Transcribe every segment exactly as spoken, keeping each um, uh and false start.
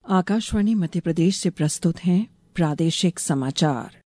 आकाशवाणी मध्य प्रदेश से प्रस्तुत हैं प्रादेशिक समाचार।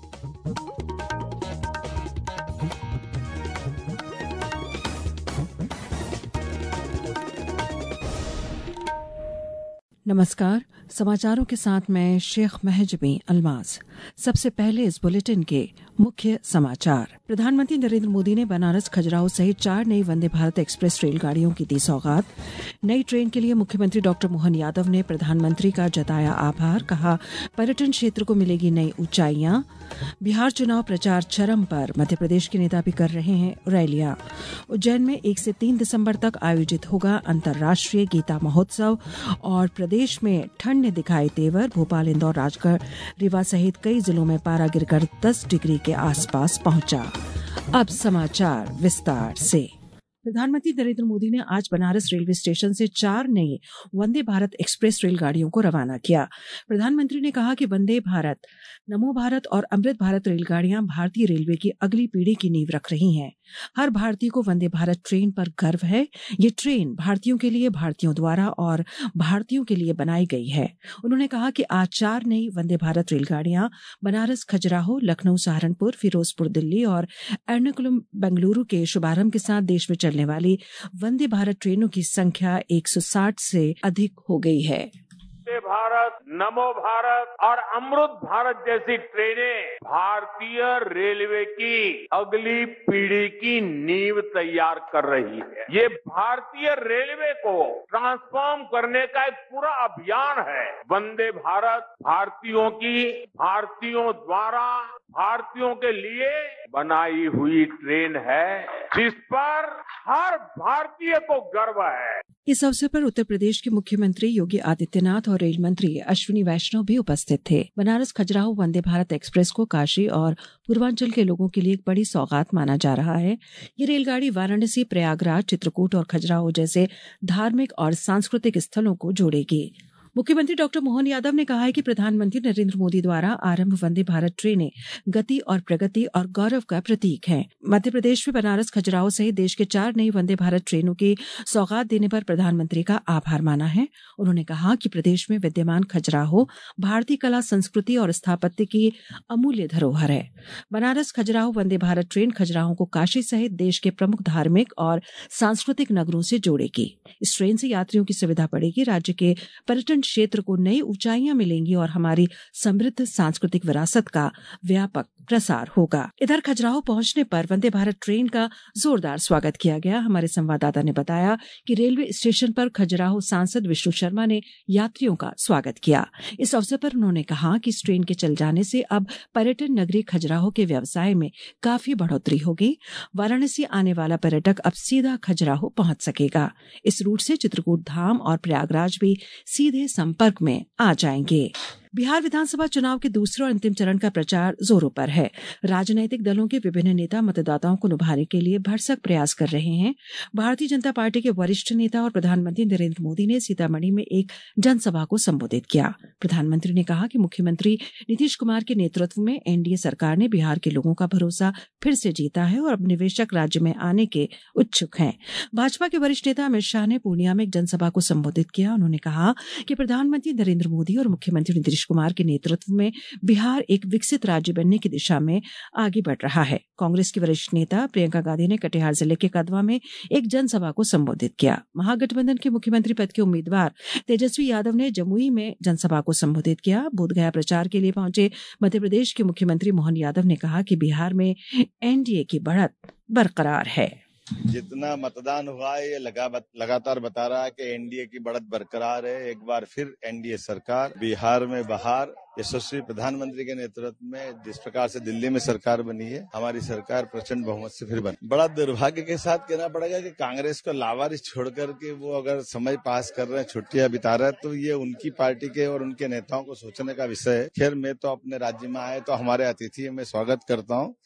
नमस्कार, समाचारों के साथ मैं शेख महजबी अल्मास। सबसे पहले इस बुलेटिन के मुख्य समाचार। प्रधानमंत्री नरेंद्र मोदी ने बनारस खजुराहो सहित चार नई वंदे भारत एक्सप्रेस रेलगाड़ियों की दी सौगात। नई ट्रेन के लिए मुख्यमंत्री डॉक्टर मोहन यादव ने प्रधानमंत्री का जताया आभार। कहा, पर्यटन क्षेत्र को मिलेगी नई ऊंचाइयां। बिहार चुनाव प्रचार चरम पर, मध्य प्रदेश के नेता भी कर रहे हैं रैलियां। उज्जैन में एक से तीन दिसंबर तक आयोजित होगा अंतर्राष्ट्रीय गीता महोत्सव। और प्रदेश में ठंड ने दिखाए तेवर। भोपाल, इंदौर, राजगढ़, रीवा सहित कई जिलों में पारा गिरकर दस डिग्री के आसपास पहुंचा। अब समाचार विस्तार से। प्रधानमंत्री नरेंद्र मोदी ने आज बनारस रेलवे स्टेशन से चार नई वंदे भारत एक्सप्रेस रेलगाड़ियों को रवाना किया। प्रधानमंत्री ने कहा कि वंदे भारत, नमो भारत और अमृत भारत रेलगाड़ियां भारतीय रेलवे की अगली पीढ़ी की नींव रख रही हैं। हर भारतीय को वंदे भारत ट्रेन पर गर्व है। ये ट्रेन भारतीयों के लिए, भारतीयों द्वारा और भारतीयों के लिए बनाई गई है। उन्होंने कहा कि आज चार नई वंदे भारत रेलगाड़ियां बनारस खजुराहो, लखनऊ सहारनपुर, फिरोजपुर दिल्ली और एर्नाकुलम बेंगलुरु के शुभारंभ के साथ देश में चलने वाली वंदे भारत ट्रेनों की संख्या एक सौ साठ से अधिक हो गई है। वंदे भारत, नमो भारत और अमृत भारत जैसी ट्रेनें भारतीय रेलवे की अगली पीढ़ी की नींव तैयार कर रही है। ये भारतीय रेलवे को ट्रांसफॉर्म करने का एक पूरा अभियान है। वंदे भारत भारतीयों की, भारतीयों द्वारा, भारतीयों के लिए बनाई हुई ट्रेन है, जिस पर हर भारतीय को गर्व है। इस अवसर पर उत्तर प्रदेश के मुख्यमंत्री योगी आदित्यनाथ और रेल मंत्री अश्विनी वैष्णव भी उपस्थित थे। बनारस खजुराहो वंदे भारत एक्सप्रेस को काशी और पूर्वांचल के लोगों के लिए एक बड़ी सौगात माना जा रहा है। ये रेलगाड़ी वाराणसी, प्रयागराज, चित्रकूट और खजुराहो जैसे धार्मिक और सांस्कृतिक स्थलों को जोड़ेगी। मुख्यमंत्री डॉक्टर मोहन यादव ने कहा है कि प्रधानमंत्री नरेंद्र मोदी द्वारा आरंभ वंदे भारत ट्रेनें गति और प्रगति और गौरव का प्रतीक हैं। मध्य प्रदेश में बनारस खजुराहो सहित देश के चार नई वंदे भारत ट्रेनों की सौगात देने पर प्रधानमंत्री का आभार माना है। उन्होंने कहा कि प्रदेश में विद्यमान खजुराहो भारतीय कला, संस्कृति और स्थापत्य की अमूल्य धरोहर है। बनारस खजुराहो वंदे भारत ट्रेन खजुराहो को काशी सहित देश के प्रमुख धार्मिक और सांस्कृतिक नगरों से जोड़ेगी। इस ट्रेन से यात्रियों की सुविधा बढ़ेगी, राज्य के पर्यटन क्षेत्र को नई ऊंचाइयां मिलेंगी और हमारी समृद्ध सांस्कृतिक विरासत का व्यापक प्रसार होगा। इधर खजुराहो पहुंचने पर वंदे भारत ट्रेन का जोरदार स्वागत किया गया। हमारे संवाददाता ने बताया कि रेलवे स्टेशन पर खजुराहो सांसद विष्णु शर्मा ने यात्रियों का स्वागत किया। इस अवसर पर उन्होंने कहा कि इस ट्रेन के चल जाने से अब पर्यटन नगरी खजुराहो के व्यवसाय में काफी बढ़ोतरी होगी। वाराणसी आने वाला पर्यटक अब सीधा खजुराहो पहुंच सकेगा। इस रूट से चित्रकूट धाम और प्रयागराज भी सीधे संपर्क में आ जाएंगे। बिहार विधानसभा चुनाव के दूसरे और अंतिम चरण का प्रचार जोरों पर है। राजनीतिक दलों के विभिन्न नेता मतदाताओं को लुभाने के लिए भरसक प्रयास कर रहे हैं। भारतीय जनता पार्टी के वरिष्ठ नेता और प्रधानमंत्री नरेंद्र मोदी ने सीतामढ़ी में एक जनसभा को संबोधित किया। प्रधानमंत्री ने कहा कि मुख्यमंत्री नीतीश कुमार के नेतृत्व में एनडीए सरकार ने बिहार के लोगों का भरोसा फिर से जीता है और अब निवेशक राज्य में आने के इच्छुक हैं। भाजपा के वरिष्ठ नेता अमित शाह ने पूर्णिया में एक जनसभा को संबोधित किया। उन्होंने कहा कि प्रधानमंत्री नरेंद्र मोदी और मुख्यमंत्री नीतीश कुमार के नेतृत्व में बिहार एक विकसित राज्य बनने की दिशा में आगे बढ़ रहा है। कांग्रेस की वरिष्ठ नेता प्रियंका गांधी ने कटिहार जिले के कदवा में एक जनसभा को संबोधित किया। महागठबंधन के मुख्यमंत्री पद के उम्मीदवार तेजस्वी यादव ने जमुई में जनसभा को संबोधित किया। बोधगया प्रचार के लिए पहुंचे मध्य प्रदेश के मुख्यमंत्री मोहन यादव ने कहा कि बिहार में एनडीए की बढ़त बरकरार है। जितना मतदान हुआ है ये लगा, लगातार बता रहा है कि एनडीए की बढ़त बरकरार है। एक बार फिर एनडीए सरकार बिहार में बहार, यशस्वी प्रधानमंत्री के नेतृत्व में जिस प्रकार से दिल्ली में सरकार बनी है, हमारी सरकार प्रचंड बहुमत से फिर बनी। बड़ा दुर्भाग्य के साथ कहना पड़ेगा कि कांग्रेस को लावारिस छोड़ करके वो अगर समय पास कर रहे हैं, छुट्टियां बिता रहे हैं, तो ये उनकी पार्टी के और उनके नेताओं को सोचने का विषय है। खैर, मैं तो अपने राज्य में आए तो हमारे अतिथि मैं स्वागत करता हूँ।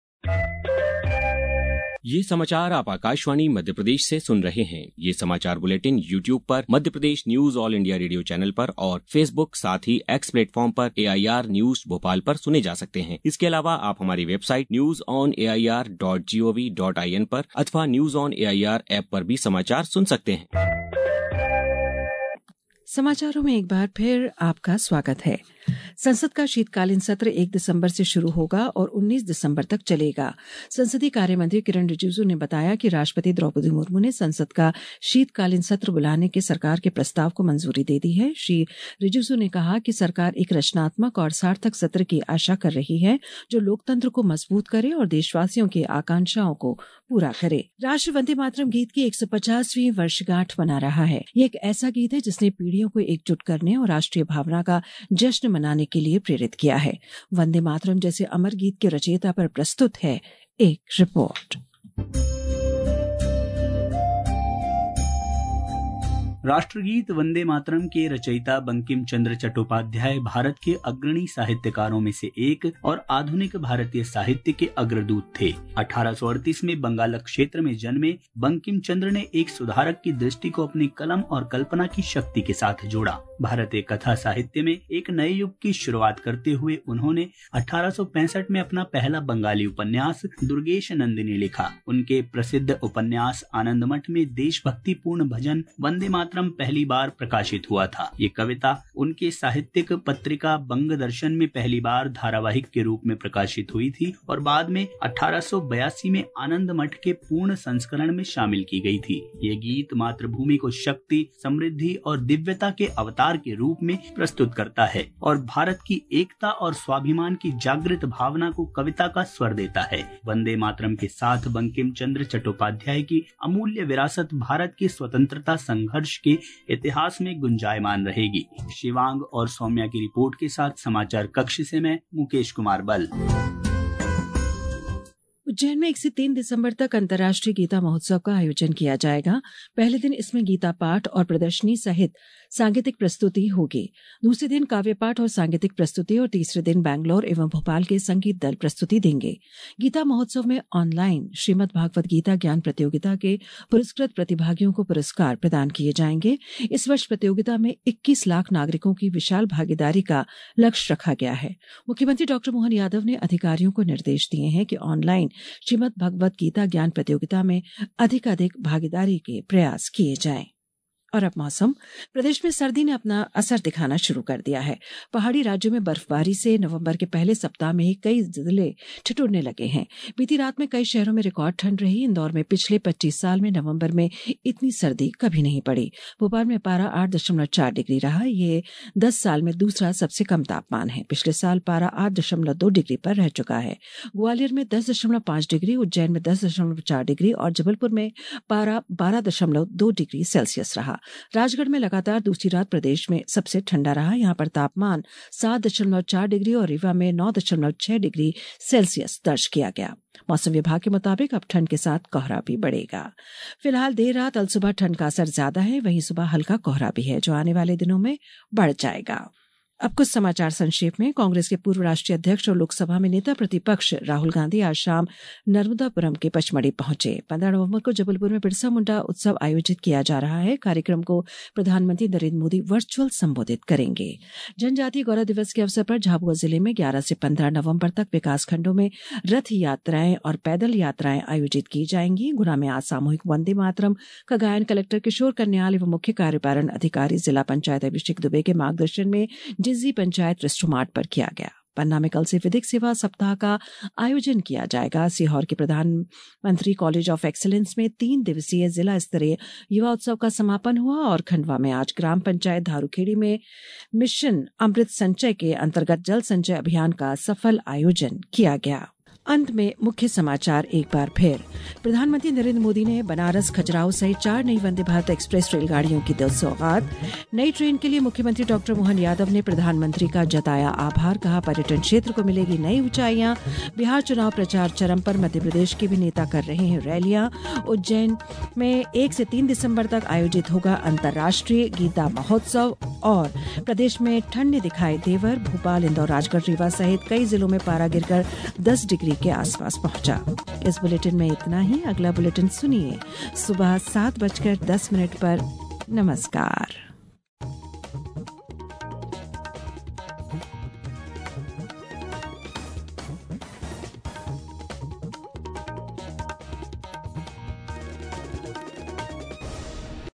ये समाचार आप आकाशवाणी मध्य प्रदेश से सुन रहे हैं। ये समाचार बुलेटिन यूट्यूब पर Madhya Pradesh news All India Radio channel पर और फेसबुक साथ ही एक्स प्लेटफॉर्म पर A I R news Bhopal पर सुने जा सकते हैं। इसके अलावा आप हमारी website news on A I R dot G O V dot I N पर अथवा news on A I R app पर भी समाचार सुन सकते हैं। समाचारों में एक बार फिर आपका स्वागत है। संसद का शीतकालीन सत्र एक दिसंबर से शुरू होगा और उन्नीस दिसंबर तक चलेगा। संसदीय कार्य मंत्री किरण रिजिजू ने बताया कि राष्ट्रपति द्रौपदी मुर्मू ने संसद का शीतकालीन सत्र बुलाने के सरकार के प्रस्ताव को मंजूरी दे दी है। श्री रिजिजू ने कहा कि सरकार एक रचनात्मक और सार्थक सत्र की आशा कर रही है जो लोकतंत्र को मजबूत करे और देशवासियों की आकांक्षाओं को पूरा करे। राष्ट्र वंदे मातरम गीत की एक सौ पचासवीं वर्षगांठ मना रहा है। ये एक ऐसा गीत है जिसने पीढ़ियों को एकजुट करने और राष्ट्रीय भावना का जश्न मनाने के लिए प्रेरित किया है। वंदे मातरम जैसे अमर गीत के रचयिता पर प्रस्तुत है एक रिपोर्ट। राष्ट्रगीत वंदे मातरम के रचयिता बंकिम चंद्र चट्टोपाध्याय भारत के अग्रणी साहित्यकारों में से एक और आधुनिक भारतीय साहित्य के अग्रदूत थे। अठारह सौ अड़तीस में बंगाल क्षेत्र में जन्मे बंकिम चंद्र ने एक सुधारक की दृष्टि को अपनी कलम और कल्पना की शक्ति के साथ जोड़ा। भारतीय कथा साहित्य में एक नए युग की शुरुआत करते हुए उन्होंने अठारह सौ पैंसठ में अपना पहला बंगाली उपन्यास दुर्गेश नंदिनी लिखा। उनके प्रसिद्ध उपन्यास आनंद मठ में देशभक्ति पूर्ण भजन वंदे मातरम पहली बार प्रकाशित हुआ था। ये कविता उनके साहित्यिक पत्रिका बंग दर्शन में पहली बार धारावाहिक के रूप में प्रकाशित हुई थी और बाद में अठारह सौ बयासी में आनंद मठ के पूर्ण संस्करण में शामिल की गई थी। ये गीत मातृभूमि को शक्ति, समृद्धि और दिव्यता के अवतार के रूप में प्रस्तुत करता है और भारत की एकता और स्वाभिमान की जागृत भावना को कविता का स्वर देता है। वंदे मातरम के साथ बंकिम चंद्र चट्टोपाध्याय की अमूल्य विरासत भारत के स्वतंत्रता संघर्ष के इतिहास में गुंजायमान रहेगी। शिवांग और सौम्या की रिपोर्ट के साथ समाचार कक्ष से मैं मुकेश कुमार बल। उज्जैन में एक से तीन दिसंबर तक अंतर्राष्ट्रीय गीता महोत्सव का आयोजन किया जाएगा। पहले दिन इसमें गीता पाठ और प्रदर्शनी सहित सांगीतिक प्रस्तुति होगी। दूसरे दिन काव्य पाठ और सांगीतिक प्रस्तुति और तीसरे दिन बैंगलोर एवं भोपाल के संगीत दल प्रस्तुति देंगे। गीता महोत्सव में ऑनलाइन श्रीमद् भागवत गीता ज्ञान प्रतियोगिता के पुरस्कृत प्रतिभागियों को पुरस्कार प्रदान किए जाएंगे। इस वर्ष प्रतियोगिता में इक्कीस लाख नागरिकों की विशाल भागीदारी का लक्ष्य रखा गया है। मुख्यमंत्री डॉक्टर मोहन यादव ने अधिकारियों को निर्देश दिए हैं कि ऑनलाइन श्रीमद् भगवत गीता ज्ञान प्रतियोगिता में अधिकाधिक भागीदारी के प्रयास किए जाएं। और अब मौसम। प्रदेश में सर्दी ने अपना असर दिखाना शुरू कर दिया है। पहाड़ी राज्यों में बर्फबारी से नवंबर के पहले सप्ताह में ही कई जिले ठिठुरने लगे हैं। बीती रात में कई शहरों में रिकॉर्ड ठंड रही। इंदौर में पिछले पच्चीस साल में नवंबर में इतनी सर्दी कभी नहीं पड़ी। भोपाल में पारा आठ दशमलव चार डिग्री रहा। ये दस साल में दूसरा सबसे कम तापमान है। पिछले साल पारा आठ दशमलव दो डिग्री पर रह चुका है। ग्वालियर में दस दशमलव पांच डिग्री, उज्जैन में दस दशमलव चार डिग्री और जबलपुर में पारा बारह दशमलव दो डिग्री सेल्सियस रहा। राजगढ़ में लगातार दूसरी रात प्रदेश में सबसे ठंडा रहा। यहाँ पर तापमान सात दशमलव चार डिग्री और रीवा में नौ दशमलव छह डिग्री सेल्सियस दर्ज किया गया। मौसम विभाग के मुताबिक अब ठंड के साथ कोहरा भी बढ़ेगा। फिलहाल देर रात अल सुबह ठंड का असर ज्यादा है, वहीं सुबह हल्का कोहरा भी है जो आने वाले दिनों में बढ़ जाएगा। अब कुछ समाचार संक्षेप में। कांग्रेस के पूर्व राष्ट्रीय अध्यक्ष और लोकसभा में नेता प्रतिपक्ष राहुल गांधी आज शाम नर्मदापुरम के पचमढ़ी पहुंचे। पंद्रह नवंबर को जबलपुर में बिरसा मुंडा उत्सव आयोजित किया जा रहा है। कार्यक्रम को प्रधानमंत्री नरेंद्र मोदी वर्चुअल संबोधित करेंगे। जनजातीय गौरव दिवस के अवसर पर झाबुआ जिले में ग्यारह से पंद्रह नवंबर तक विकास खंडों में रथ यात्राएं और पैदल यात्राएं आयोजित की जाएंगी। गुना में आज सामूहिक वंदे मातरम का गायन कलेक्टर किशोर कन्याल एवं मुख्य कार्यपालन अधिकारी जिला पंचायत अभिषेक दुबे के मार्गदर्शन में जिज्जी पंचायत रेस्टोमार्ट पर किया गया। पन्ना में कल से विधिक सेवा सप्ताह का आयोजन किया जाएगा। सीहोर के प्रधानमंत्री कॉलेज ऑफ एक्सीलेंस में तीन दिवसीय जिला स्तरीय युवा उत्सव का समापन हुआ और खंडवा में आज ग्राम पंचायत धारूखेड़ी में मिशन अमृत संचय के अंतर्गत जल संचय अभियान का सफल आयोजन किया गया। अंत में मुख्य समाचार एक बार फिर। प्रधानमंत्री नरेंद्र मोदी ने बनारस खजुराहो सहित चार नई वंदे भारत एक्सप्रेस रेलगाड़ियों की दी सौगात। नई ट्रेन के लिए मुख्यमंत्री डॉक्टर मोहन यादव ने प्रधानमंत्री का जताया आभार। कहा पर्यटन क्षेत्र को मिलेगी नई ऊंचाइयां। बिहार चुनाव प्रचार चरम पर, मध्य प्रदेश के भी नेता कर रहे हैं रैलियां। उज्जैन में एक से तीन दिसंबर तक आयोजित होगा अंतर्राष्ट्रीय गीता महोत्सव। और प्रदेश में ठंड ने दिखाए तेवर। भोपाल, इंदौर, राजगढ़, रीवा सहित कई जिलों में पारा गिरकर दस डिग्री के आसपास पहुंचा। इस बुलेटिन में इतना ही। अगला बुलेटिन सुनिए सुबह सात बजकर दस मिनट पर। नमस्कार।